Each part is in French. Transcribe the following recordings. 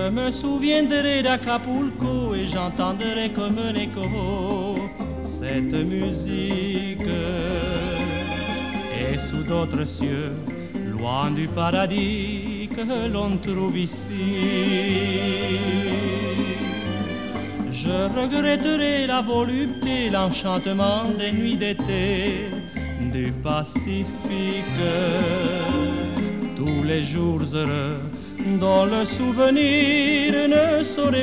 Je me souviendrai d'Acapulco et j'entendrai comme un écho cette musique. Et sous d'autres cieux, loin du paradis que l'on trouve ici, je regretterai la volupté, l'enchantement des nuits d'été du Pacifique. Tous les jours heureux dont le souvenir ne saurait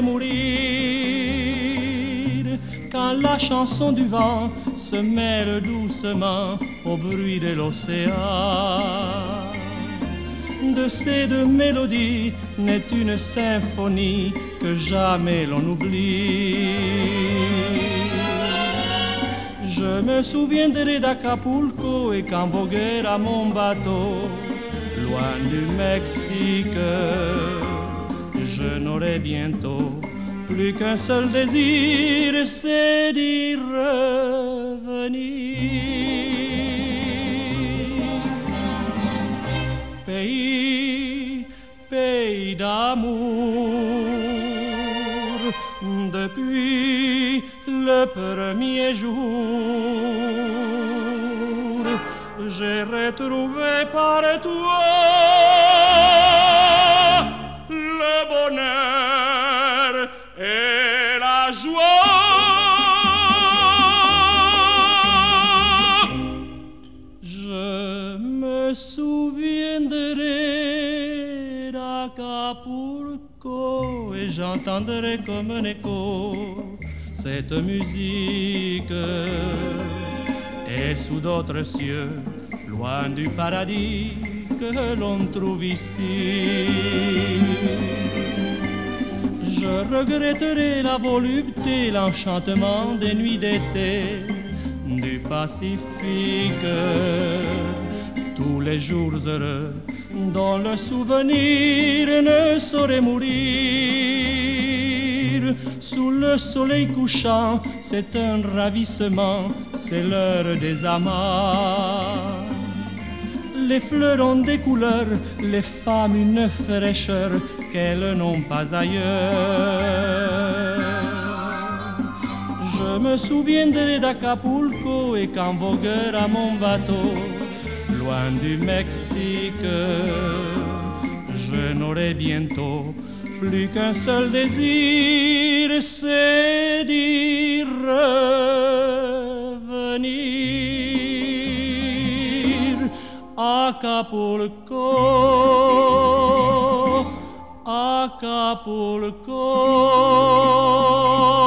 mourir, quand la chanson du vent se mêle doucement au bruit de l'océan. De ces deux mélodies naît une symphonie que jamais l'on oublie. Je me souviendrai d'Acapulco et quand voguera mon bateau loin du Mexique, je n'aurai bientôt plus qu'un seul désir, c'est d'y revenir. Pays, pays d'amour, depuis le premier jour, j'ai retrouvé par toi le bonheur et la joie. Je me souviendrai d'Acapulco et j'entendrai comme un écho cette musique. Et sous d'autres cieux, loin du paradis que l'on trouve ici, je regretterai la volupté, l'enchantement des nuits d'été du Pacifique. Tous les jours heureux dont le souvenir ne saurait mourir, sous le soleil couchant, c'est un ravissement, c'est l'heure des amants. Les fleurs ont des couleurs, les femmes une fraîcheur qu'elles n'ont pas ailleurs. Je me souviendrai d'Acapulco et quand voguera mon bateau loin du Mexique, je n'aurai bientôt plus qu'un seul désir, c'est d'y revenir. Acapulco, Acapulco.